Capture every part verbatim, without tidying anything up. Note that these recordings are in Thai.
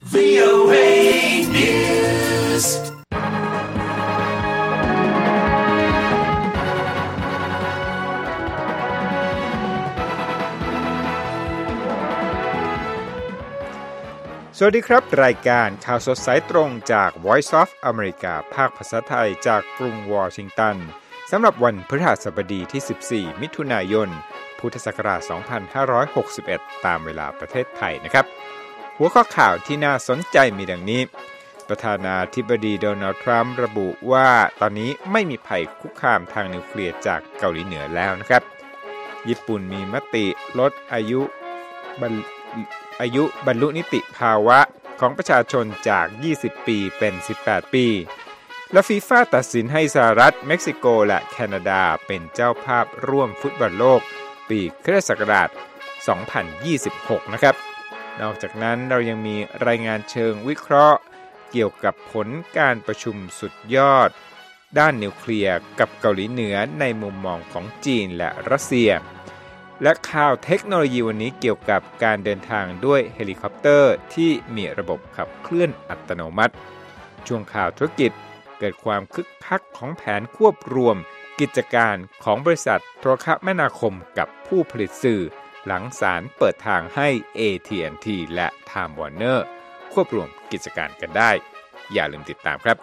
วี โอ เอ News สวัสดีครับรายการข่าวสดสายตรงจาก Voice of America ภาคภาษาไทยจากกรุงวอชิงตันสำหรับวันพฤหัสบดีที่สิบสี่มิถุนายนพุทธศักราชสองพันห้าร้อยหกสิบเอ็ดตามเวลาประเทศไทยนะครับหัวข้อข่าวที่น่าสนใจมีดังนี้ประธานาธิบดีโดนัลด์ทรัมป์ระบุว่าตอนนี้ไม่มีภัยคุกคามทางนิวเคลียร์จากเกาหลีเหนือแล้วนะครับญี่ปุ่นมีมติลดอายุบรรอายุบรรลุนิติภาวะของประชาชนจากยี่สิบปีเป็นสิบแปดปีและฟีฟ่าตัดสินให้สหรัฐเม็กซิโกและแคนาดาเป็นเจ้าภาพร่วมฟุตบอลโลกปีคริสตศักราชสองพันยี่สิบหกนะครับนอกจากนั้นเรายังมีรายงานเชิงวิเคราะห์เกี่ยวกับผลการประชุมสุดยอดด้านนิวเคลียร์กับเกาหลีเหนือในมุมมองของจีนและรัสเซียและข่าวเทคโนโลยีวันนี้เกี่ยวกับการเดินทางด้วยเฮลิคอปเตอร์ที่มีระบบขับเคลื่อนอัตโนมัติช่วงข่าวธุรกิจเกิดความคึกคักของแผนควบรวมกิจการของบริษัทโทรคมนาคมกับผู้ผลิตสื่อหลังศาลเปิดทางให้ เอ ที แอนด์ ที และ Time Warner ควบรวมกิจการกันได้อย่าลืมติดตามครับ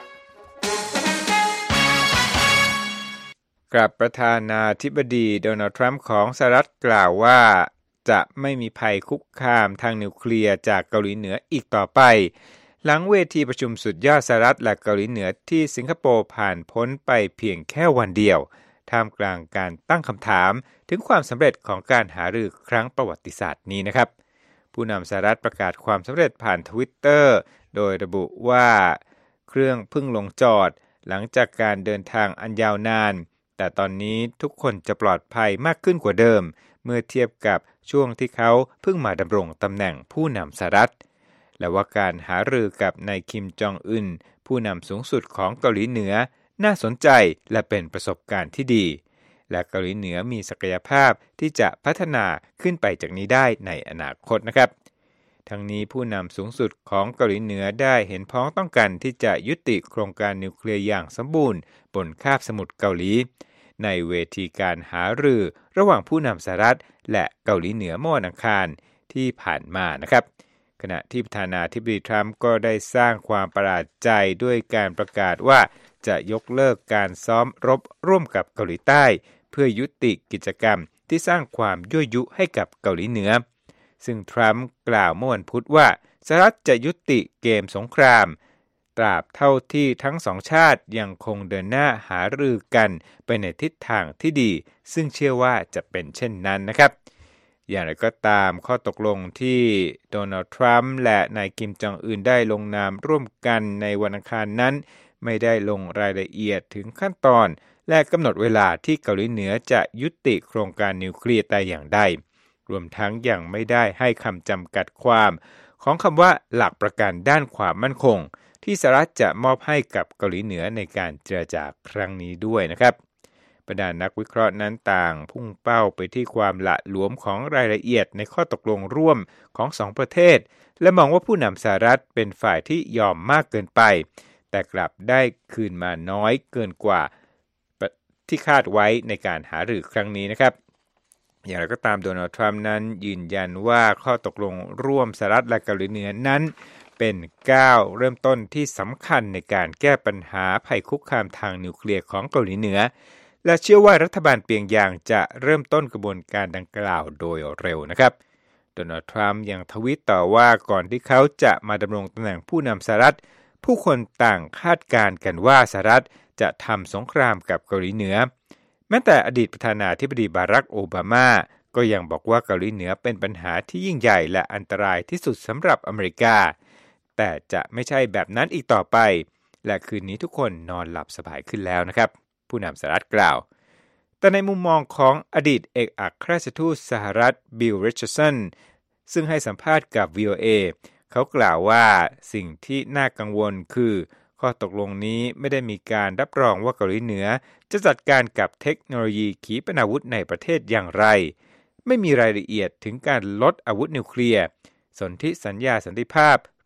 กับประธานาธิบดีโดนัลด์ทรัมป์ของสหรัฐกล่าวว่าจะไม่มีภัยคุกคามทางนิวเคลียร์จากเกาหลีเหนืออีกต่อไปหลังเวทีประชุมสุดยอดสหรัฐและเกาหลีเหนือที่สิงคโปร์ผ่านพ้นไปเพียงแค่วันเดียวท่ามกลางการตั้งคำถามถึงความสำเร็จของการหารือครั้งประวัติศาสตร์นี้นะครับผู้นำสหรัฐประกาศความสำเร็จผ่าน Twitter โดยระบุว่าเครื่องเพิ่งลงจอดหลังจากการเดินทางอันยาวนานแต่ตอนนี้ทุกคนจะปลอดภัยมากขึ้นกว่าเดิมเมื่อเทียบกับช่วงที่เขาเพิ่งมาดำรงตำแหน่งผู้นำสหรัฐและว่าการหารือกับนายคิมจองอึนผู้นำสูงสุดของเกาหลีเหนือน่าสนใจและเป็นประสบการณ์ที่ดีและเกาหลีเหนือมีศักยภาพที่จะพัฒนาขึ้นไปจากนี้ได้ในอนาคตนะครับทั้งนี้ผู้นำสูงสุดของเกาหลีเหนือได้เห็นพ้องต้องกันที่จะยุติโครงการนิวเคลียร์อย่างสมบูรณ์บนคาบสมุทรเกาหลีในเวทีการหารือระหว่างผู้นำสหรัฐและเกาหลีเหนือเมื่อวันอังคารที่ผ่านมานะครับขณะที่ประธานาธิบดีทรัมป์ก็ได้สร้างความประหลาดใจด้วยการประกาศว่าจะยกเลิกการซ้อมรบร่วมกับเกาหลีใต้เพื่อยุติกิจกรรมที่สร้างความยั่วยุให้กับเกาหลีเหนือซึ่งทรัมป์กล่าวเมื่อวันพุธว่าสหรัฐจะยุติเกมสงครามตราบเท่าที่ทั้งสองชาติยังคงเดินหน้าหารือกันไปในทิศทางที่ดีซึ่งเชื่อว่าจะเป็นเช่นนั้นนะครับอย่างไรก็ตามข้อตกลงที่โดนัลด์ทรัมป์และนายคิมจองอึนได้ลงนามร่วมกันในวันอังคารนั้นไม่ได้ลงรายละเอียดถึงขั้นตอนและกำหนดเวลาที่เกาหลีเหนือจะยุติโครงการนิวเคลียร์แต่อย่างใดรวมทั้งยังไม่ได้ให้คำจำกัดความของคำว่าหลักประกันด้านความมั่นคงที่สหรัฐจะมอบให้กับเกาหลีเหนือในการเจรจาครั้งนี้ด้วยนะครับบรรดานักวิเคราะห์นั้นต่างพุ่งเป้าไปที่ความละหลวมของรายละเอียดในข้อตกลงร่วมของสองประเทศและมองว่าผู้นำสหรัฐเป็นฝ่ายที่ยอมมากเกินไปแต่กลับได้คืนมาน้อยเกินกว่าที่คาดไว้ในการหารือครั้งนี้นะครับอย่างไรก็ตามโดนัลด์ทรัมป์นั้นยืนยันว่าข้อตกลงร่วมสหรัฐและเกาหลีเหนือนั้นเป็นก้าวเริ่มต้นที่สำคัญในการแก้ปัญหาภัยคุกคามทางนิวเคลียร์ของเกาหลีเหนือและเชื่อว่ารัฐบาลเปียงยางจะเริ่มต้นกระบวนการดังกล่าวโดยเร็วนะครับโดนัลด์ทรัมป์ยังทวีตต่อว่าก่อนที่เขาจะมาดำรงตำแหน่งผู้นำสหรัฐผู้คนต่างคาดการณ์กันว่าสหรัฐจะทำสงครามกับเกาหลีเหนือแม้แต่อดีตประธานาธิบดีบารักโอบามาก็ยังบอกว่าเกาหลีเหนือเป็นปัญหาที่ยิ่งใหญ่และอันตรายที่สุดสำหรับอเมริกาแต่จะไม่ใช่แบบนั้นอีกต่อไปและคืนนี้ทุกคนนอนหลับสบายขึ้นแล้วนะครับผู้นำสหรัฐกล่าวแต่ในมุมมองของอดีตเอกอัครราชทูตสหรัฐบิลริชาร์ดสันซึ่งให้สัมภาษณ์กับ วี โอ เอ เขากล่าวว่าสิ่งที่น่ากังวลคือข้อตกลงนี้ไม่ได้มีการรับรองว่าเกาหลีเหนือจะจัดการกับเทคโนโลยีขีปนาวุธในประเทศอย่างไรไม่มีรายละเอียดถึงการลดอาวุธนิวเคลียร์สนธิสัญญาสันติภาพ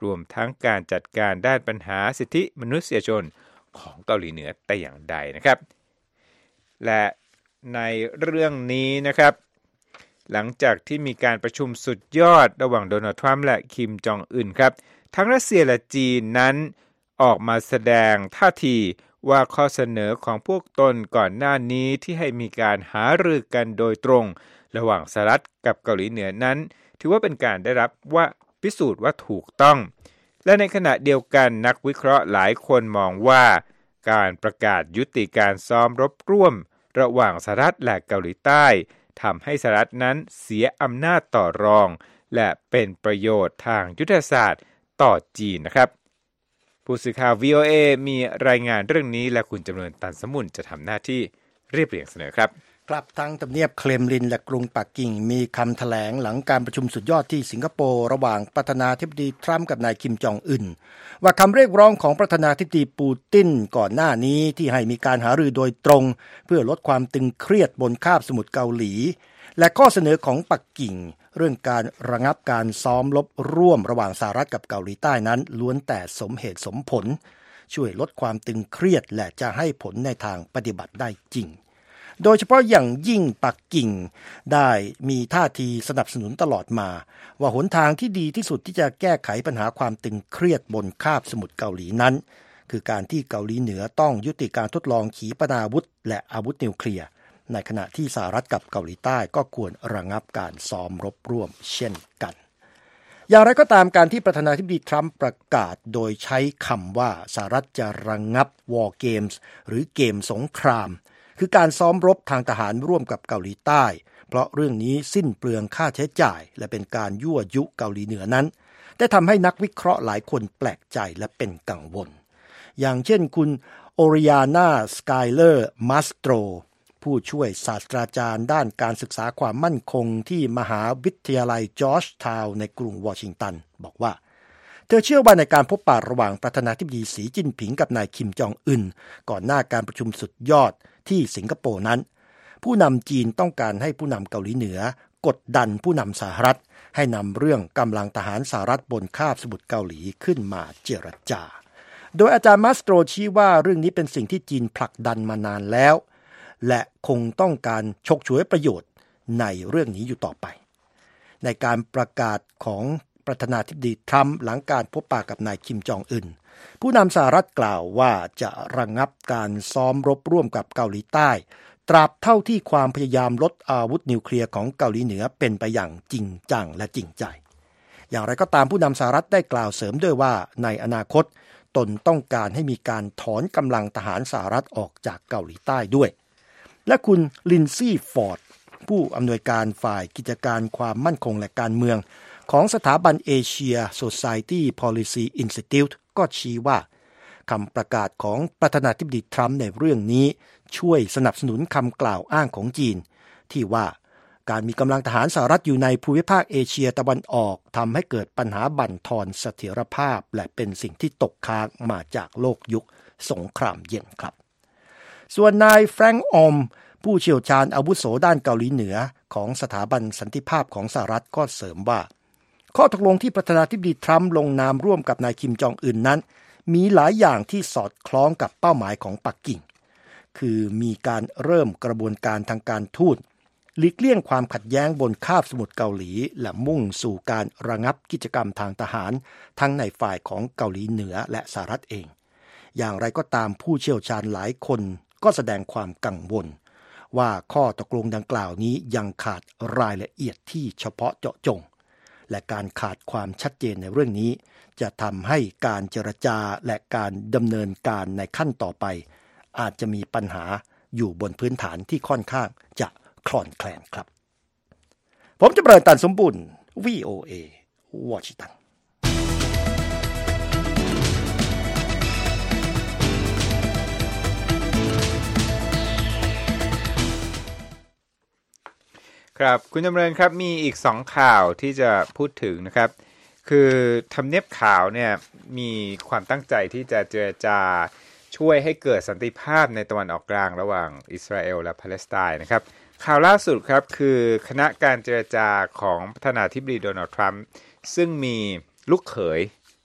รวมทั้งการจัดการด้านปัญหาสิทธิมนุษยชนของเกาหลีเหนือแต่อย่างใดนะครับและในเรื่องนี้นะครับหลังจากที่มีการประชุมสุดยอดระหว่างโดนัลด์ทรัมป์และคิมจองอึนครับทั้งรัสเซียและจีนนั้นออกมาแสดงท่าทีว่าข้อเสนอของพวกตนก่อนหน้านี้ที่ให้มีการหารือกันโดยตรงระหว่างสหรัฐกับเกาหลีเหนือนั้นถือว่าเป็นการได้รับว่าพิสูจน์ว่าถูกต้องและในขณะเดียวกันนักวิเคราะห์หลายคนมองว่าการประกาศยุติการซ้อมรบร่วมระหว่างสหรัฐและเกาหลีใต้ทำให้สหรัฐนั้นเสียอำนาจต่อรองและเป็นประโยชน์ทางยุทธศาสตร์ต่อจีนนะครับผู้สื่อข่าว วี โอ เอ มีรายงานเรื่องนี้และคุณจำเริญตันสมุนจะทำหน้าที่เรียบเรียงเสนอครับครับทั้งทำเนียบเครมลินและกรุงปักกิ่งมีคำแถลงหลังการประชุมสุดยอดที่สิงคโปร์ระหว่างประธานาธิบดีทรัมป์กับนายคิมจองอึนว่าคำเรียกร้องของประธานาธิบดีปูตินก่อนหน้านี้ที่ให้มีการหารือโดยตรงเพื่อลดความตึงเครียดบนคาบสมุทรเกาหลีและข้อเสนอของปักกิ่งเรื่องการระงับการซ้อมรบร่วมระหว่างสหรัฐกับเกาหลีใต้นั้นล้วนแต่สมเหตุสมผลช่วยลดความตึงเครียดและจะให้ผลในทางปฏิบัติได้จริงโดยเฉพาะอย่างยิ่งปักกิ่งได้มีท่าทีสนับสนุนตลอดมาว่าหนทางที่ดีที่สุดที่จะแก้ไขปัญหาความตึงเครียดบนคาบสมุทรเกาหลีนั้นคือการที่เกาหลีเหนือต้องยุติการทดลองขีปนาวุธและอาวุธนิวเคลียร์ในขณะที่สหรัฐกับเกาหลีใต้ก็ควรระงับการซ้อมรบร่วมเช่นกันอย่างไรก็ตามการที่ประธานาธิบดีทรัมป์ประกาศโดยใช้คำว่าสหรัฐจะระงับ War Games หรือเกมสงครามคือการซ้อมรบทางทหารร่วมกับเกาหลีใต้เพราะเรื่องนี้สิ้นเปลืองค่าใช้จ่ายและเป็นการยั่วยุเกาหลีเหนือนั้นได้ทำให้นักวิเคราะห์หลายคนแปลกใจและเป็นกังวลอย่างเช่นคุณโอริอานาสกายเลอร์มาสโตรผู้ช่วยศาสตราจารย์ด้านการศึกษาความมั่นคงที่มหาวิทยาลัยจอร์จทาวน์ในกรุงวอชิงตันบอกว่าเธอเชื่อว่าในการพบปะระหว่างประธานาธิบดีสีจิ้นผิงกับนายคิมจองอึนก่อนหน้าการประชุมสุดยอดที่สิงคโปร์นั้นผู้นำจีนต้องการให้ผู้นำเกาหลีเหนือกดดันผู้นำสหรัฐให้นำเรื่องกำลังทหารสหรัฐบนคาบสมุทรเกาหลีขึ้นมาเจรจาโดยอาจารย์มาสโตรชี้ว่าเรื่องนี้เป็นสิ่งที่จีนผลักดันมานานแล้วและคงต้องการฉกฉวยประโยชน์ในเรื่องนี้อยู่ต่อไปในการประกาศของประธานาธิบดีทรัมป์หลังการพบปะกับนายคิมจองอึนผู้นำสหรัฐกล่าวว่าจะระงับการซ้อมรบร่วมกับเกาหลีใต้ตราบเท่าที่ความพยายามลดอาวุธนิวเคลียร์ของเกาหลีเหนือเป็นไปอย่างจริงจังและจริงใจอย่างไรก็ตามผู้นำสหรัฐได้กล่าวเสริมด้วยว่าในอนาคตตนต้องการให้มีการถอนกำลังทหารสหรัฐออกจากเกาหลีใต้ด้วยและคุณลินซี่ฟอร์ดผู้อำนวยการฝ่ายกิจการความมั่นคงและการเมืองของสถาบัน Asia Society Policy Institute ก็ชี้ว่าคำประกาศของประธานาธิบดีทรัมป์ในเรื่องนี้ช่วยสนับสนุนคำกล่าวอ้างของจีนที่ว่าการมีกำลังทหารสหรัฐอยู่ในภูมิภาคเอเชียตะวันออกทำให้เกิดปัญหาบั่นทอนเสถียรภาพและเป็นสิ่งที่ตกค้างมาจากโลกยุคสงครามเย็นครับส่วนนายแฟรงค์ออมผู้เชี่ยวชาญอาวุโสด้านเกาหลีเหนือของสถาบันสันติภาพของสหรัฐก็เสริมว่าข้อตกลงที่ประธานาธิบดีทรัมป์ลงนามร่วมกับนายคิมจองอึนนั้นมีหลายอย่างที่สอดคล้องกับเป้าหมายของปักกิ่งคือมีการเริ่มกระบวนการทางการทูตหลีกเลี่ยงความขัดแย้งบนคาบสมุทรเกาหลีและมุ่งสู่การระงับกิจกรรมทางทหารทั้งในฝ่ายของเกาหลีเหนือและสหรัฐเองอย่างไรก็ตามผู้เชี่ยวชาญหลายคนก็แสดงความกังวลว่าข้อตกลงดังกล่าวนี้ยังขาดรายละเอียดที่เฉพาะเจาะจงและการขาดความชัดเจนในเรื่องนี้จะทำให้การเจรจาและการดำเนินการในขั้นต่อไปอาจจะมีปัญหาอยู่บนพื้นฐานที่ค่อนข้างจะคลอนแคลนครับผมจะเปิดตันสมบูรณ์ วี โอ เอ วอชิงตันครับคุณจำเริญครับมีอีกสองข่าวที่จะพูดถึงนะครับคือทำเนียบขาวเนี่ยมีความตั้งใจที่จะเจรจาช่วยให้เกิดสันติภาพในตะวันออกกลางระหว่างอิสราเอลและปาเลสไตน์นะครับข่าวล่าสุดครับคือคณะการเจรจาของประธานาธิบดีโดนัลด์ทรัมป์ซึ่งมีลูกเขย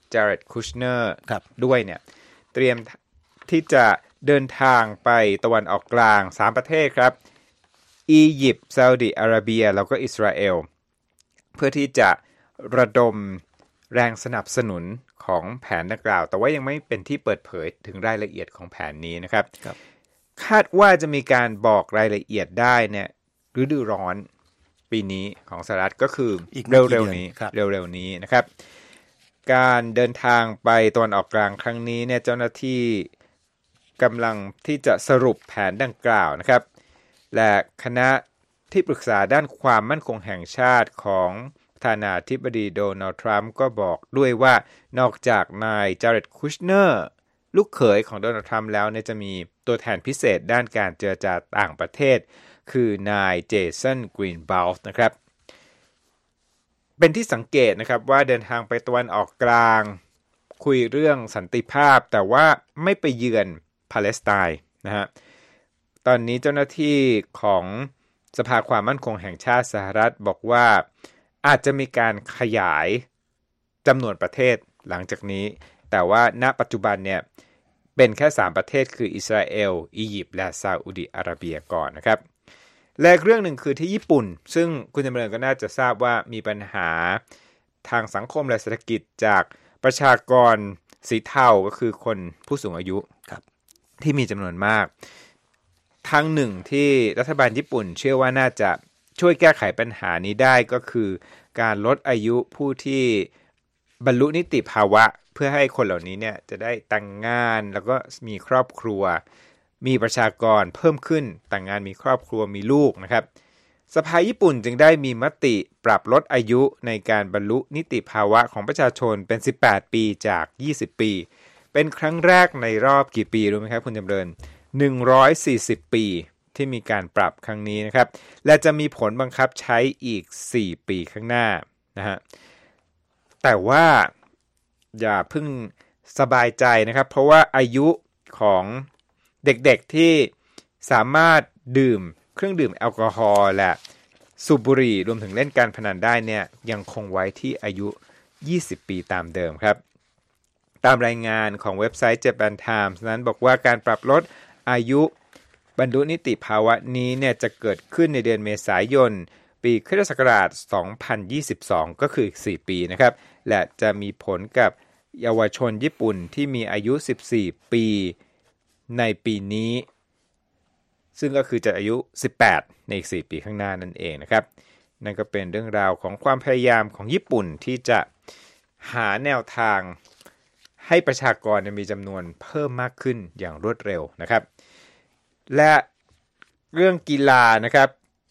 จาเร็ดคุชเนอร์ครับด้วยเนี่ยเตรียมที่จะเดินทางไปตะวันออกกลางสามประเทศครับอียิปต์ซาอุดิอาระเบียแล้วก็อิสราเอลเพื่อที่จะระดมแรงสนับสนุนของแผนดังกล่าวแต่ว่ายังไม่เป็นที่เปิดเผยถึงรายละเอียดของแผนนี้นะครับคาดว่าจะมีการบอกรายละเอียดได้เนี่ยฤดูร้อนปีนี้ของสหรัฐก็คือเร็วๆนี้เร็วๆนี้นะครับการเดินทางไปตะวันออกกลางครั้งนี้เนี่ยเจ้าหน้าที่กำลังที่จะสรุปแผนดังกล่าวนะครับและคณะที่ปรึกษาด้านความมั่นคงแห่งชาติของประธานาธิบดีโดนัลด์ทรัมป์ก็บอกด้วยว่านอกจากนายจาเร็ดคุชเนอร์ลูกเขยของโดนัลด์ทรัมป์แล้วเนี่ยจะมีตัวแทนพิเศษด้านการเจรจาต่างประเทศคือนายเจสันกรีนบาวส์นะครับเป็นที่สังเกตนะครับว่าเดินทางไปตะวันออกกลางคุยเรื่องสันติภาพแต่ว่าไม่ไปเยือนปาเลสไตน์นะฮะตอนนี้เจ้าหน้าที่ของสภาความมั่นคงแห่งชาติสหรัฐบอกว่าอาจจะมีการขยายจำนวนประเทศหลังจากนี้แต่ว่าณปัจจุบันเนี่ยเป็นแค่สามประเทศคืออิสราเอลอียิปต์และซาอุดิอาระเบียก่อนนะครับและเรื่องหนึ่งคือที่ญี่ปุ่นซึ่งคุณจำเริญก็น่าจะทราบว่ามีปัญหาทางสังคมและเศรษฐกิจจากประชากรสีเทาก็คือคนผู้สูงอายุที่มีจำนวนมากทางหนึ่งที่รัฐบาลญี่ปุ่นเชื่อว่าน่าจะช่วยแก้ไขปัญหานี้ได้ก็คือการลดอายุผู้ที่บรรลุนิติภาวะเพื่อให้คนเหล่านี้เนี่ยจะได้แต่งงานแล้วก็มีครอบครัวมีประชากรเพิ่มขึ้นแต่งงานมีครอบครัวมีลูกนะครับสภาญี่ปุ่นจึงได้มีมติปรับลดอายุในการบรรลุนิติภาวะของประชาชนเป็นสิบแปดปีจากยี่สิบปีเป็นครั้งแรกในรอบกี่ปีรู้ไหมครับคุณจำเริญหนึ่งร้อยสี่สิบปีที่มีการปรับครั้งนี้นะครับและจะมีผลบังคับใช้อีกสี่ปีข้างหน้านะฮะแต่ว่าอย่าเพิ่งสบายใจนะครับเพราะว่าอายุของเด็กๆที่สามารถดื่มเครื่องดื่มแอลกอฮอล์และสูบบุหรี่รวมถึงเล่นการพนันได้เนี่ยยังคงไว้ที่อายุยี่สิบปีตามเดิมครับตามรายงานของเว็บไซต์ Japan Times นั้นบอกว่าการปรับลดอายุบรรลุนิติภาวะนี้เนี่ยจะเกิดขึ้นในเดือนเมษายนปีคริสตศักราชสองพันยี่สิบสองก็คืออีกสี่ปีนะครับและจะมีผลกับเยาวชนญี่ปุ่นที่มีอายุสิบสี่ปีในปีนี้ซึ่งก็คือจะอายุสิบแปดในอีกสี่ปีข้างหน้านั่นเองนะครับนั่นก็เป็นเรื่องราวของความพยายามของญี่ปุ่นที่จะหาแนวทางให้ประชากรมีจำนวนเพิ่มมากขึ้นอย่างรวดเร็วนะครับและเรื่องกีฬานะครับ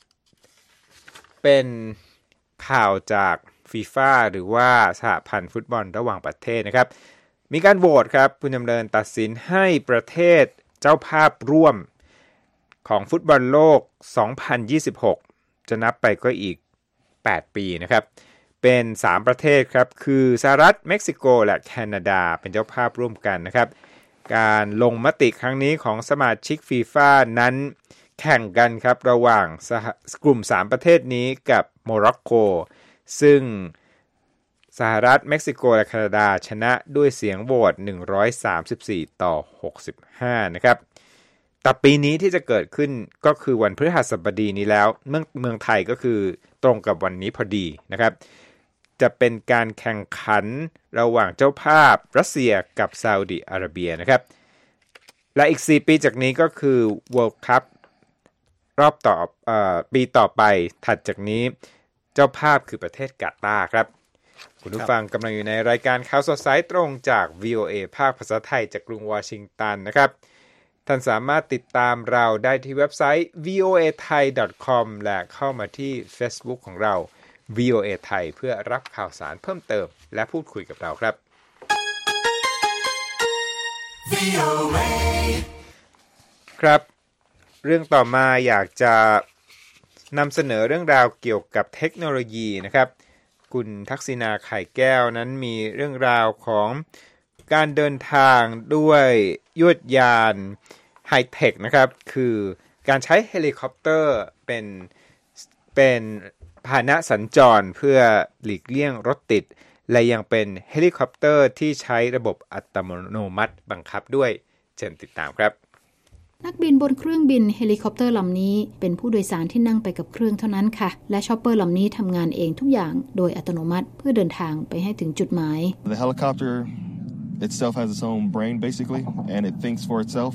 เป็นข่าวจากฟีฟ่าหรือว่าสหพันธ์ฟุตบอลระหว่างประเทศนะครับมีการโหวตครับคุณจำเริญตัดสินให้ประเทศเจ้าภาพร่วมของฟุตบอลโลกสองพันยี่สิบหกจะนับไปก็อีกแปดปีนะครับเป็นสามประเทศครับคือสหรัฐเม็กซิโกและแคนาดาเป็นเจ้าภาพร่วมกันนะครับการลงมติครั้งนี้ของสมาชิกฟีฟ่านั้นแข่งกันครับระหว่างกลุ่มสามประเทศนี้กับโมร็อกโกซึ่งสหรัฐเม็กซิโกและแคนาดาชนะด้วยเสียงโหวตหนึ่งร้อยสามสิบสี่ต่อหกสิบห้านะครับแต่ปีนี้ที่จะเกิดขึ้นก็คือวันพฤหัสบดีนี้แล้วเมืองเมืองไทยก็คือตรงกับวันนี้พอดีนะครับจะเป็นการแข่งขันระหว่างเจ้าภาพรัสเซียกับซาอุดิอาระเบียนะครับและอีกสี่ปีจากนี้ก็คือ World Cup รอบต่อเอ่อปีต่อไปถัดจากนี้เจ้าภาพคือประเทศกาตาร์ครับคุณผู้ฟังกำลังอยู่ในรายการข่าวสดสายตรงจาก วี โอ เอ ภาคภาษาไทยจากกรุงวอชิงตันนะครับท่านสามารถติดตามเราได้ที่เว็บไซต์ วี โอ เอ ไทย ดอท คอม และเข้ามาที่ Facebook ของเรา วี โอ เอ ไทยเพื่อรับข่าวสารเพิ่มเติมและพูดคุยกับเราครับ วี โอ เอ ครับเรื่องต่อมาอยากจะนำเสนอเรื่องราวเกี่ยวกับเทคโนโลยีนะครับคุณทักษิณาไข่แก้วนั้นมีเรื่องราวของการเดินทางด้วยยวดยานไฮเทคนะครับคือการใช้เฮลิคอปเตอร์เป็นเป็นพาหนะสัญจรเพื่อหลีกเลี่ยงรถติดและยังเป็นเฮลิคอปเตอร์ที่ใช้ระบบอัตโนมัติบังคับด้วยเชิญติดตามครับนักบินบนเครื่องบินเฮลิคอปเตอร์ลำนี้เป็นผู้โดยสารที่นั่งไปกับเครื่องเท่านั้นค่ะและชอปเปอร์ลำนี้ทำงานเองทุกอย่างโดยอัตโนมัติเพื่อเดินทางไปให้ถึงจุดหมาย The helicopter itself has its own brain basically and it thinks for itself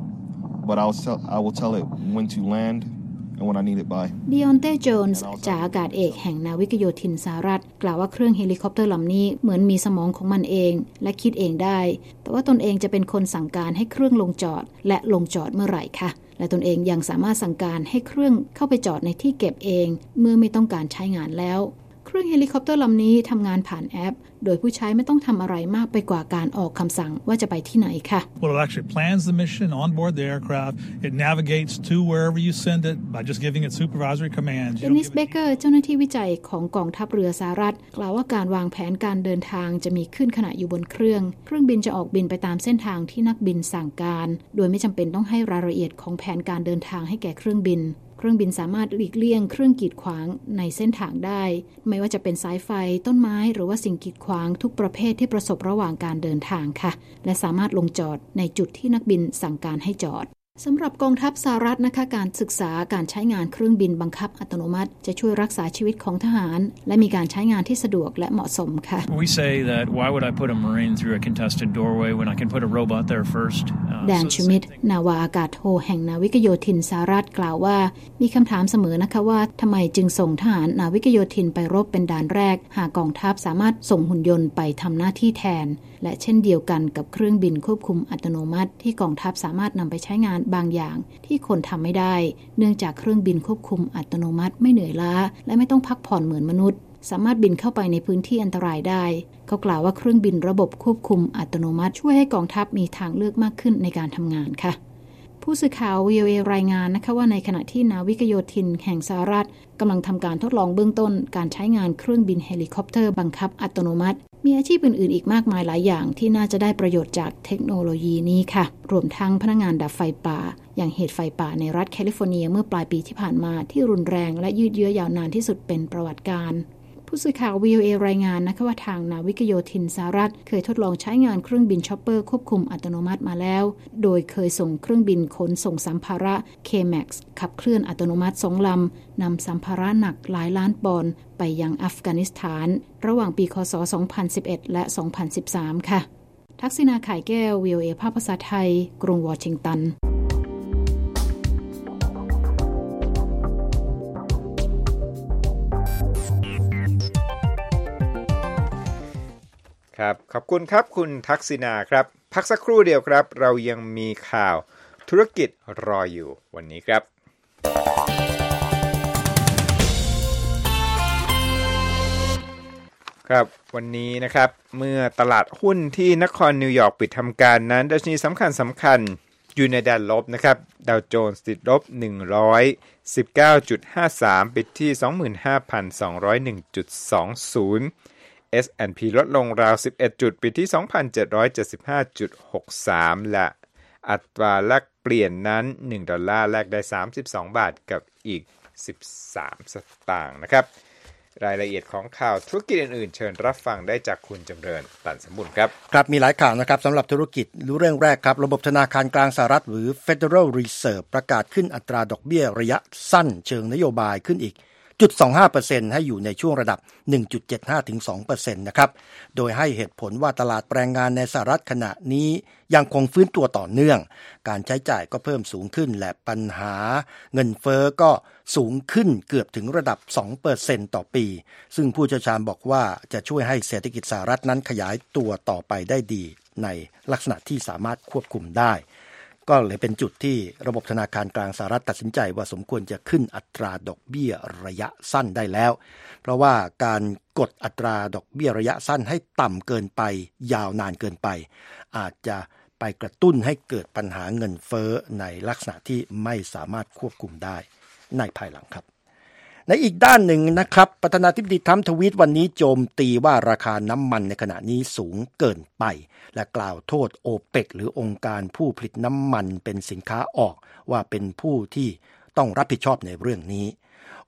but I will tell I will tell it when to land and when I need it by ดิออนเต้ โจนส์จ่าอากาศเอกแห่งนาวิกโยธินสหรัฐกล่าวว่าเครื่องเฮลิคอปเตอร์ลำนี้เหมือนมีสมองของมันเองและคิดเองได้แต่ว่าตนเองจะเป็นคนสั่งการให้เครื่องลงจอดและลงจอดเมื่อไหร่ค่ะและตนเองยังสามารถสั่งการให้เครื่องเข้าไปจอดในที่เก็บเองเมื่อไม่ต้องการใช้งานแล้วเครื่องเฮลิคอปเตอร์ลำนี้ทำงานผ่านแอปโดยผู้ใช้ไม่ต้องทำอะไรมากไปกว่าการออกคำสั่งว่าจะไปที่ไหนค่ะ Well, it actually plans the mission on board the aircraft. It navigates to wherever you send it by just giving it supervisory commands. เดนิส เบเกอร์เจ้าหน้าที่วิจัยของกองทัพเรือสหรัฐกล่าวว่าการวางแผนการเดินทางจะมีขึ้นขณะอยู่บนเครื่องเครื่องบินจะออกบินไปตามเส้นทางที่นักบินสั่งการโดยไม่จำเป็นต้องให้รายละเอียดของแผนการเดินทางให้แก่เครื่องบินเครื่องบินสามารถหลีกเลี่ยงเครื่องกีดขวางในเส้นทางได้ไม่ว่าจะเป็นสายไฟต้นไม้หรือว่าสิ่งกีดขวางทุกประเภทที่ประสบระหว่างการเดินทางค่ะและสามารถลงจอดในจุดที่นักบินสั่งการให้จอดสำหรับกองทัพสหรัฐนะคะการศึกษาการใช้งานเครื่องบินบังคับอัตโนมัติจะช่วยรักษาชีวิตของทหารและมีการใช้งานที่สะดวกและเหมาะสมค่ะ We say that why would I put a Marine through a contested doorway when I can put a robot there first แดนชูมิดนาวาอากาศโทแห่งนาวิกโยธินสหรัฐกล่าวว่ามีคำถามเสมอนะคะว่าทำไมจึงส่งทหารนาวิกโยธินไปรบเป็นด่านแรกหากกองทัพสามารถส่งหุ่นยนต์ไปทำหน้าที่แทนและเช่นเดียวกันกับเครื่องบินควบคุมอัตโนมัติที่กองทัพสามารถนำไปใช้งานบางอย่างที่คนทำไม่ได้เนื่องจากเครื่องบินควบคุมอัตโนมัติไม่เหนื่อยล้าและไม่ต้องพักผ่อนเหมือนมนุษย์สามารถบินเข้าไปในพื้นที่อันตรายได้เขากล่าวว่าเครื่องบินระบบควบคุมอัตโนมัติช่วยให้กองทัพมีทางเลือกมากขึ้นในการทำงานค่ะผู้สื่อข่าว วี โอ เอ รายงานนะคะว่าในขณะที่นาวิกโยธินแห่งสหรัฐกำลังทำการทดลองเบื้องต้นการใช้งานเครื่องบินเฮลิคอปเตอร์บังคับอัตโนมัติมีอาชีพอื่นๆอีกมากมายหลายอย่างที่น่าจะได้ประโยชน์จากเทคโนโลยีนี้ค่ะรวมทั้งพนักงานดับไฟป่าอย่างเหตุไฟป่าในรัฐแคลิฟอร์เนียเมื่อปลายปีที่ผ่านมาที่รุนแรงและยืดเยื้อยาวนานที่สุดเป็นประวัติการผู้สื่อข่าว วี โอ เอ รายงานนะคะว่าทางนาวิกโยธินสหรัฐเคยทดลองใช้งานเครื่องบินชอปเปอร์ควบคุมอัตโนมัติมาแล้วโดยเคยส่งเครื่องบินขนส่งสัมภาระ เค แม็กซ์ ขับเคลื่อนอัตโนมัติสองลำนำสัมภาระหนักหลายล้านปอนด์ไปยังอัฟกานิสถานระหว่างปีคศสองพันสิบเอ็ดและสองพันสิบสามค่ะทักษิณาข่ายแก้ว วี โอ เอ ภาคภาษาไทยกรุงวอชิงตันครับขอบคุณครับคุณทักษิณาครับพักสักครู่เดียวครับเรายังมีข่าวธุรกิจรออยู่วันนี้ครับครับวันนี้นะครับเมื่อตลาดหุ้นที่นครนิวยอร์กปิดทำการนั้นดัชนีสำคัญสำคัญอยู่ในแดนลบนะครับดาวโจนส์ติดลบ หนึ่งร้อยสิบเก้าจุดห้าสาม ปิดที่ สองหมื่นห้าพันสองร้อยเอ็ดจุดสองศูนย์เอส แอนด์ พี ลดลงราวสิบเอ็ดจุดปิดที่ สองพันเจ็ดร้อยเจ็ดสิบห้าจุดหกสาม และอัตราแลกเปลี่ยนนั้นหนึ่งดอลลาร์แลกได้สามสิบสองบาทกับอีกสิบสามสตางค์นะครับรายละเอียดของข่าวธุรกิจอื่นๆเชิญรับฟังได้จากคุณจำเริญตันสมบูรณ์ครับครับมีหลายข่าวนะครับสำหรับธุรกิจรู้เรื่องแรกครับระบบธนาคารกลางสหรัฐหรือ Federal Reserve ประกาศขึ้นอัตราดอกเบี้ยระยะสั้นเชิงนโยบายขึ้นอีกศูนย์จุดสองห้าเปอร์เซ็นต์ ให้อยู่ในช่วงระดับ หนึ่งจุดเจ็ดห้าถึงสองเปอร์เซ็นต์ นะครับโดยให้เหตุผลว่าตลาดแรงงานในสหรัฐขณะนี้ยังคงฟื้นตัวต่อเนื่องการใช้จ่ายก็เพิ่มสูงขึ้นและปัญหาเงินเฟ้อก็สูงขึ้นเกือบถึงระดับ สองเปอร์เซ็นต์ ต่อปีซึ่งผู้เชี่ยวชาญบอกว่าจะช่วยให้เศรษฐกิจสหรัฐนั้นขยายตัวต่อไปได้ดีในลักษณะที่สามารถควบคุมได้ก็เลยเป็นจุดที่ระบบธนาคารกลางสหรัฐตัดสินใจว่าสมควรจะขึ้นอัตราดอกเบี้ยระยะสั้นได้แล้วเพราะว่าการกดอัตราดอกเบี้ยระยะสั้นให้ต่ำเกินไปยาวนานเกินไปอาจจะไปกระตุ้นให้เกิดปัญหาเงินเฟ้อในลักษณะที่ไม่สามารถควบคุมได้ในภายหลังครับในอีกด้านหนึ่งนะครับประธานาธิบดีทรัมป์ทวีตวันนี้โจมตีว่าราคาน้ำมันในขณะนี้สูงเกินไปและกล่าวโทษโอเปกหรือองค์การผู้ผลิตน้ำมันเป็นสินค้าออกว่าเป็นผู้ที่ต้องรับผิดชอบในเรื่องนี้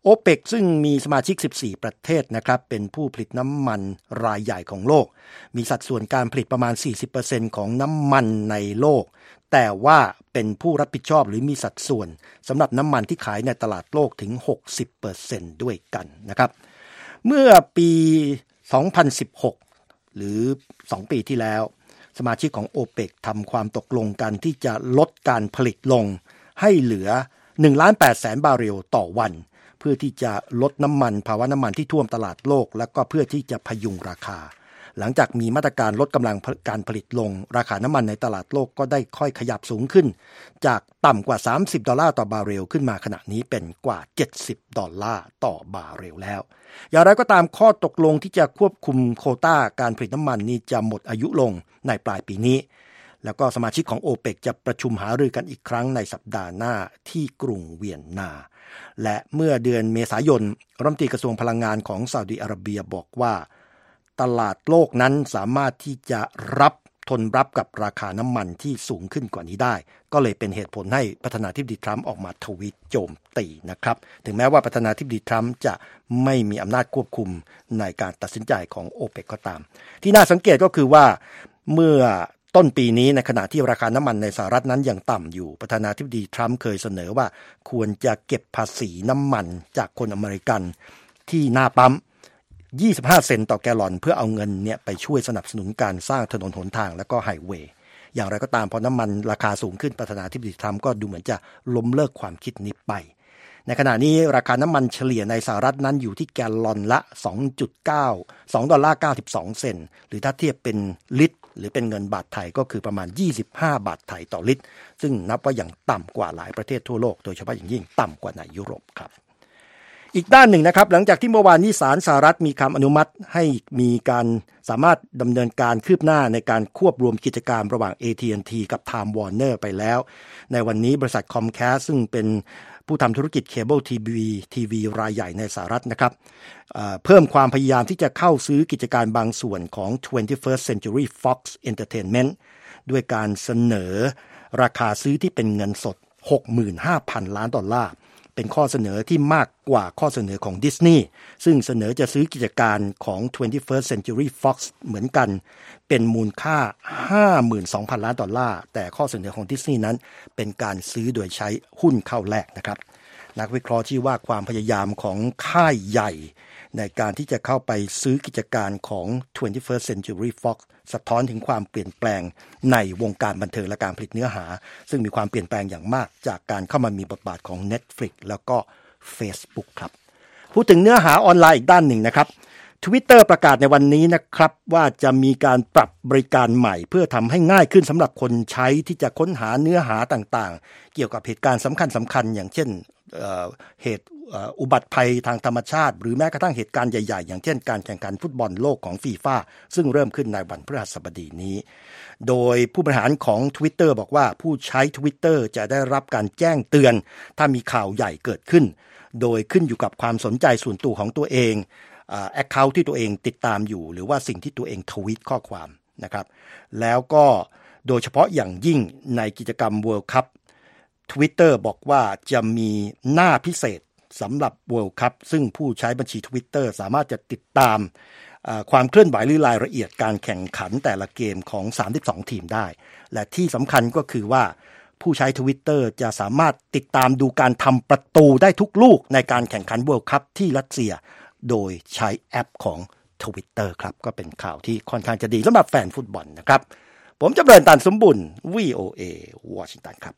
โอเปกซึ่งมีสมาชิกสิบสี่ประเทศนะครับเป็นผู้ผลิตน้ำมันรายใหญ่ของโลกมีสัดส่วนการผลิตประมาณ สี่สิบเปอร์เซ็นต์ ของน้ำมันในโลกแต่ว่าเป็นผู้รับผิดชอบหรือมีสัดส่วนสำหรับน้ำมันที่ขายในตลาดโลกถึง หกสิบเปอร์เซ็นต์ ด้วยกันนะครับเมื่อปีสองพันสิบหกหรือสองปีที่แล้วสมาชิกของโอเปกทำความตกลงกันที่จะลดการผลิตลงให้เหลือ หนึ่งล้านแปดแสน บาร์เรลต่อวันเพื่อที่จะลดน้ำมันภาวะน้ำมันที่ท่วมตลาดโลกและก็เพื่อที่จะพยุงราคาหลังจากมีมาตรการลดกำลังการผลิตลงราคาน้ำมันในตลาดโลกก็ได้ค่อยขยับสูงขึ้นจากต่ำกว่าสามสิบดอลลาร์ต่อบาร์เรลขึ้นมาขณะนี้เป็นกว่าเจ็ดสิบดอลลาร์ต่อบาร์เรลแล้วอย่างไรก็ตามข้อตกลงที่จะควบคุมโควต้าการผลิตน้ำมันนี้จะหมดอายุลงในปลายปีนี้แล้วก็สมาชิกของโอเปกจะประชุมหารือกันอีกครั้งในสัปดาห์หน้าที่กรุงเวียนนาและเมื่อเดือนเมษายนรัฐมนตรีกระทรวงพลังงานของซาอุดิอาระเบียบอกว่าตลาดโลกนั้นสามารถที่จะรับทนรับกับราคาน้ำมันที่สูงขึ้นกว่านี้ได้ก็เลยเป็นเหตุผลให้ประธานาธิบดีทรัมป์ออกมาทวีตโจมตีนะครับถึงแม้ว่าประธานาธิบดีทรัมป์จะไม่มีอำนาจควบคุมในการตัดสินใจของโอเปกก็ตามที่น่าสังเกตก็คือว่าเมื่อต้นปีนี้ในขณะที่ราคาน้ำมันในสหรัฐนั้นยังต่ำอยู่ประธานาธิบดีทรัมป์เคยเสนอว่าควรจะเก็บภาษีน้ำมันจากคนอเมริกันที่หน้าปั๊มยี่สิบห้าเซนต์ต่อแกลลอนเพื่อเอาเงินเนี่ยไปช่วยสนับสนุนการสร้างถนนหนทางและก็ไฮเวย์อย่างไรก็ตามพอน้ำมันราคาสูงขึ้นประธานาธิบดีทรัมป์ก็ดูเหมือนจะล้มเลิกความคิดนี้ไปในขณะนี้ราคาน้ำมันเฉลี่ยในสหรัฐนั้นอยู่ที่แกลลอนละ สองจุดเก้า สองดอลลาร์เก้าสิบสองเซนต์หรือถ้าเทียบเป็นลิตรหรือเป็นเงินบาทไทยก็คือประมาณยี่สิบห้าบาทไทยต่อลิตรซึ่งนับว่าอย่างต่ำกว่าหลายประเทศทั่วโลกโดยเฉพาะอย่างยิ่งต่ำกว่าในยุโรปครับอีกด้านหนึ่งนะครับหลังจากที่เมื่อวานนี้ศาลสหรัฐมีคำอนุมัติให้มีการสามารถดำเนินการคืบหน้าในการควบรวมกิจการระหว่าง เอ ที แอนด์ ที กับ Time Warner ไปแล้วในวันนี้บริษัท Comcast ซึ่งเป็นผู้ทำธุรกิจเคเบิลทีวีทีวีรายใหญ่ในสหรัฐนะครับเอ่อเพิ่มความพยายามที่จะเข้าซื้อกิจการบางส่วนของ ทเวนตี้เฟิร์ส Century Fox Entertainment ด้วยการเสนอราคาซื้อที่เป็นเงินสด หกหมื่นห้าพัน ล้านดอลลาร์เป็นข้อเสนอที่มากกว่าข้อเสนอของ Disney ซึ่งเสนอจะซื้อกิจการของ ทเวนตี้เฟิร์ส Century Fox เหมือนกันเป็นมูลค่า ห้าหมื่นสองพัน ล้านดอลลาร์แต่ข้อเสนอของ Disney นั้นเป็นการซื้อโดยใช้หุ้นเข้าแลกนะครับนักวิเคราะห์ชี้ว่าความพยายามของค่ายใหญ่ในการที่จะเข้าไปซื้อกิจการของ ทเวนตี้เฟิร์ส Century Fox สะท้อนถึงความเปลี่ยนแปลงในวงการบันเทิงและการผลิตเนื้อหาซึ่งมีความเปลี่ยนแปลงอย่างมากจากการเข้ามามีบทบาทของ Netflix แล้วก็ Facebook ครับพูดถึงเนื้อหาออนไลน์อีกด้านหนึ่งนะครับ Twitter ประกาศในวันนี้นะครับว่าจะมีการปรับบริการใหม่เพื่อทำให้ง่ายขึ้นสำหรับคนใช้ที่จะค้นหาเนื้อหาต่างๆเกี่ยวกับเหตุการณ์สำคัญสำคัญอย่างเช่นเอ่อเหตุอุบัติภัยทางธรรมชาติหรือแม้กระทั่งเหตุการณ์ใหญ่ๆอย่างเช่นการแข่งขันฟุตบอลโลกของฟีฟ่าซึ่งเริ่มขึ้นในวันพฤหัสบดีนี้โดยผู้บริหารของ Twitter บอกว่าผู้ใช้ Twitter จะได้รับการแจ้งเตือนถ้ามีข่าวใหญ่เกิดขึ้นโดยขึ้นอยู่กับความสนใจส่วนตัวของตัวเองแอคเคาท์ที่ตัวเองติดตามอยู่หรือว่าสิ่งที่ตัวเองทวีตข้อความนะครับแล้วก็โดยเฉพาะอย่างยิ่งในกิจกรรม World Cup Twitter บอกว่าจะมีหน้าพิเศษสำหรับ World Cup ซึ่งผู้ใช้บัญชี Twitter สามารถจะติดตามความเคลื่อนไหวหรือรายละเอียดการแข่งขันแต่ละเกมของสามสิบสองทีมได้และที่สำคัญก็คือว่าผู้ใช้ Twitter จะสามารถติดตามดูการทำประตูได้ทุกลูกในการแข่งขัน World Cup ที่รัสเซียโดยใช้แอปของ Twitter ครับก็เป็นข่าวที่ค่อนข้างจะดีสำหรับแฟนฟุตบอลนะครับผมจำเริญตันสมบุญ วี โอ เอ วอชิงตันครับ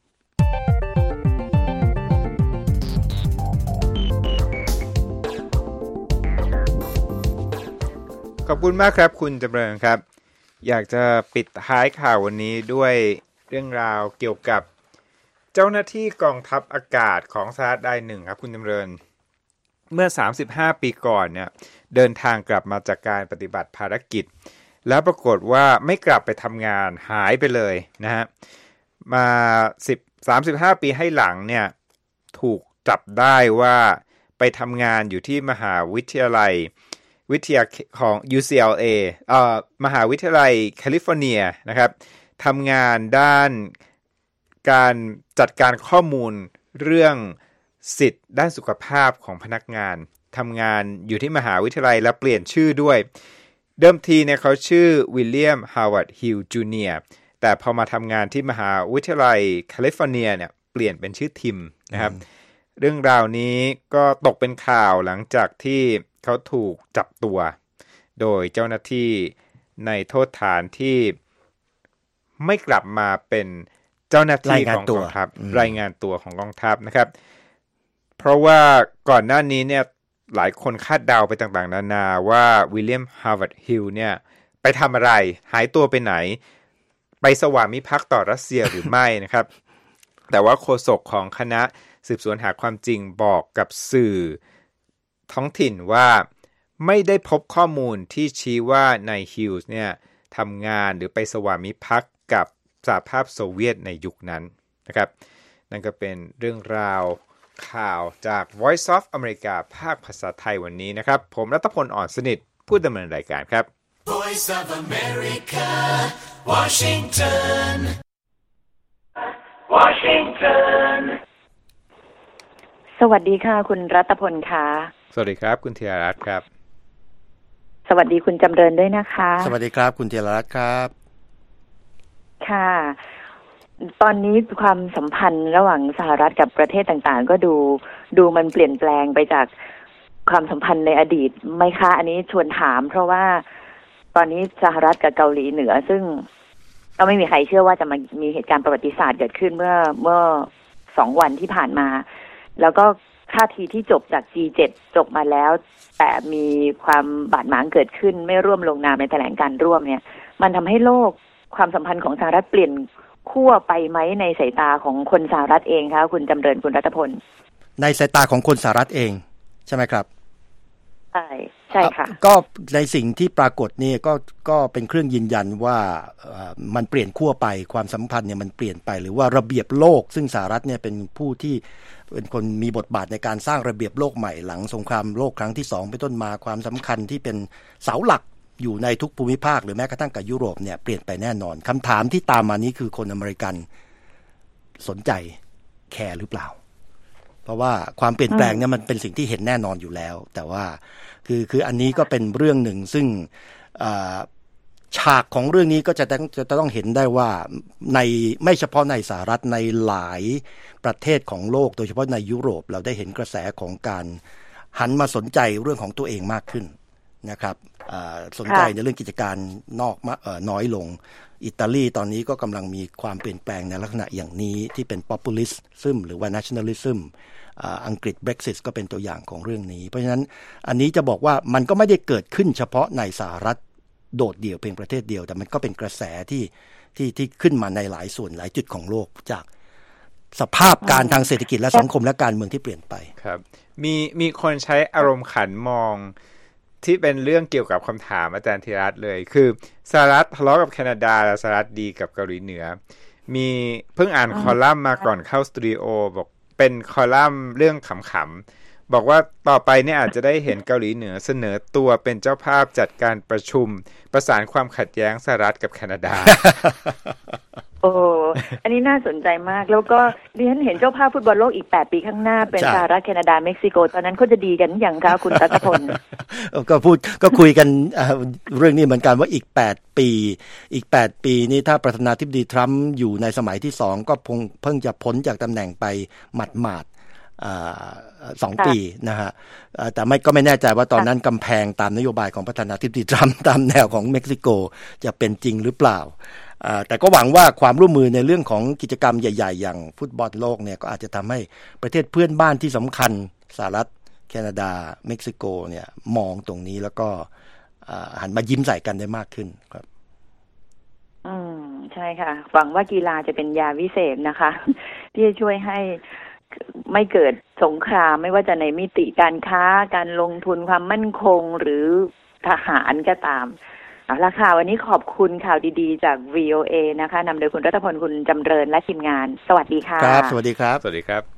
ขอบคุณมากครับคุณจำเริญครับอยากจะปิดท้ายข่าววันนี้ด้วยเรื่องราวเกี่ยวกับเจ้าหน้าที่กองทัพอากาศของสหรัฐรายหนึ่งครับคุณจำเริญเมื่อสามสิบห้าปีก่อนเนี่ยเดินทางกลับมาจากการปฏิบัติภารกิจแล้วปรากฏว่าไม่กลับไปทำงานหายไปเลยนะฮะมาสิบ สามสิบห้าปีให้หลังเนี่ยถูกจับได้ว่าไปทำงานอยู่ที่มหาวิทยาลัยวิทยาของ ยู ซี แอล เอ เอ่อมหาวิทยาลัยแคลิฟอร์เนียนะครับทำงานด้านการจัดการข้อมูลเรื่องสิทธิ์ด้านสุขภาพของพนักงานทำงานอยู่ที่มหาวิทยาลัยและเปลี่ยนชื่อด้วยเดิมทีเนี่ยเขาชื่อวิลเลียมฮาวาร์ดฮิลจูเนียร์แต่พอมาทำงานที่มหาวิทยาลัยแคลิฟอร์เนียเนี่ยเปลี่ยนเป็นชื่อทิมนะครับเรื่องราวนี้ก็ตกเป็นข่าวหลังจากที่เขาถูกจับตัวโดยเจ้าหน้าที่ในโทษฐานที่ไม่กลับมาเป็นเจ้าหน้าที่ของกองทัพรายงานตัวของกองทัพนะครับเพราะว่าก่อนหน้านี้เนี่ยหลายคนคาดเดาไปต่างๆนานาว่าวิลเลียมฮาวาร์ดฮิลเนี่ยไปทำอะไรหายตัวไปไหนไปสวามิภักดิ์ต่อรัสเซียหรือไม่นะครับแต่ว่าโฆษกของคณะสืบสวนหาความจริงบอกกับสื่อท้องถิ่นว่าไม่ได้พบข้อมูลที่ชี้ว่านายฮิลส์เนี่ยทำงานหรือไปสวามิภักดิ์กับสหภาพโซเวียตในยุคนั้นนะครับนั่นก็เป็นเรื่องราวข่าวจาก Voice of America ภาคภาษาไทยวันนี้นะครับผมรัตพล อ่อนสนิทผู้ดำเนินรายการครับ Voice of America Washington Washington สวัสดีค่ะคุณรัตพลค่ะสวัสดีครับคุณธีรรัตน์ครับสวัสดีคุณจำเริญด้วยนะคะสวัสดีครับคุณธีรรัตน์ครับค่ะตอนนี้ความสัมพันธ์ระหว่างสหรัฐกับประเทศต่างๆก็ดูดูมันเปลี่ยนแปลงไปจากความสัมพันธ์ในอดีตไหมคะอันนี้ชวนถามเพราะว่าตอนนี้สหรัฐกับเกาหลีเหนือซึ่งก็ไม่มีใครเชื่อว่าจะมามีเหตุการณ์ประวัติศาสตร์เกิดขึ้นเมื่อเมื่อสองวันที่ผ่านมาแล้วก็ท่าทีที่จบจาก จี เจ็ด จบมาแล้วแต่มีความบาดหมางเกิดขึ้นไม่ร่วมลงนามในแถลงการร่วมเนี่ยมันทำให้โลกความสัมพันธ์ของสหรัฐเปลี่ยนขั้วไปไหมในสายตาของคนสหรัฐเองคะคุณจำเริญคุณรัตพลในสายตาของคนสหรัฐเองใช่ไหมครับใช่ใช่ค่ะก็ในสิ่งที่ปรากฏนี่ก็ก็เป็นเครื่องยืนยันว่ามันเปลี่ยนขั้วไปความสัมพันธ์เนี่ยมันเปลี่ยนไปหรือว่าระเบียบโลกซึ่งสหรัฐเนี่ยเป็นผู้ที่เป็นคนมีบทบาทในการสร้างระเบียบโลกใหม่หลังสงครามโลกครั้งที่สองเป็นต้นมาความสำคัญที่เป็นเสาหลักอยู่ในทุกภูมิภาคหรือแม้กระทั่งกับยุโรปเนี่ยเปลี่ยนไปแน่นอนคำถามที่ตามมานี้คือคนอเมริกันสนใจแคร์หรือเปล่าเพราะว่าความเปลี่ยนแปลงเนี่ยมันเป็นสิ่งที่เห็นแน่นอนอยู่แล้วแต่ว่าคือคืออันนี้ก็เป็นเรื่องหนึ่งซึ่งฉากของเรื่องนี้ก็จะต้องจะต้องเห็นได้ว่าในไม่เฉพาะในสหรัฐในหลายประเทศของโลกโดยเฉพาะในยุโรปเราได้เห็นกระแสของการหันมาสนใจเรื่องของตัวเองมากขึ้นนะครับสนใจในเรื่องกิจการนอกน้อยลงอิตาลีตอนนี้ก็กำลังมีความเปลี่ยนแปลงในลักษณะอย่างนี้ที่เป็น populism หรือว่า nationalism อังกฤษ Brexit ก็เป็นตัวอย่างของเรื่องนี้เพราะฉะนั้นอันนี้จะบอกว่ามันก็ไม่ได้เกิดขึ้นเฉพาะในสหรัฐโดดเดี่ยวเพียงประเทศเดียวแต่มันก็เป็นกระแสที่ที่ที่ขึ้นมาในหลายส่วนหลายจุดของโลกจากสภาพการทางเศรษฐกิจและสังคมและการเมืองที่เปลี่ยนไปครับมีมีคนใช้อารมณ์ขันมองที่เป็นเรื่องเกี่ยวกับคำถามอาจารย์ธีรรัตน์เลยคือสหรัฐทะเลาะกับแคนาดาและสหรัฐดีกับเกาหลีเหนือมีเพิ่งอ่านคอลัมน์มาก่อนเข้าสตูดิโอบอกเป็นคอลัมน์เรื่องขำๆบอกว่าต่อไปเนี่ยอาจจะได้เห็นเกาหลีเหนือเสนอตัวเป็นเจ้าภาพจัดการประชุมประสานความขัดแย้งสหรัฐกับแคนาดาโอ้อันนี้น่าสนใจมากแล้วก็ดิฉันเห็นเจ้าภาพฟุตบอลโลกอีกแปดปีข้างหน้าเป็นสหรัฐแคนาดาเม็กซิโกตอนนั้นเขาจะดีกันอย่างคะคุณรัตพลก็พูดก็คุยกันเรื่องนี้เหมือนกันว่าอีกแปดปีอีกแปดปีนี่ถ้าประธานาธิบดีทรัมป์อยู่ในสมัยที่สองก็เพิ่งจะพ้นจากตำแหน่งไปหมาดๆสองปีนะฮะแต่ไม่ก็ไม่แน่ใจว่าตอนนั้นกำแพงตามนโยบายของประธานาธิบดีทรัมป์ตามแนวของเม็กซิโกจะเป็นจริงหรือเปล่าแต่ก็หวังว่าความร่วมมือในเรื่องของกิจกรรมใหญ่ๆอย่างฟุตบอลโลกเนี่ยก็อาจจะทำให้ประเทศเพื่อนบ้านที่สำคัญสหรัฐแคนาดาเม็กซิโกเนี่ยมองตรงนี้แล้วก็หันมายิ้มใส่กันได้มากขึ้นครับอืมใช่ค่ะหวังว่ากีฬาจะเป็นยาวิเศษนะคะที่จะช่วยให้ไม่เกิดสงครามไม่ว่าจะในมิติการค้าการลงทุนความมั่นคงหรือทหารก็ตามเอาละค่ะวันนี้ขอบคุณข่าวดีๆจาก วี โอ เอ นะคะนำโดยคุณรัตพลคุณจำเริญและทีมงานสวัสดีค่ะครับสวัสดีครับสวัสดีครับ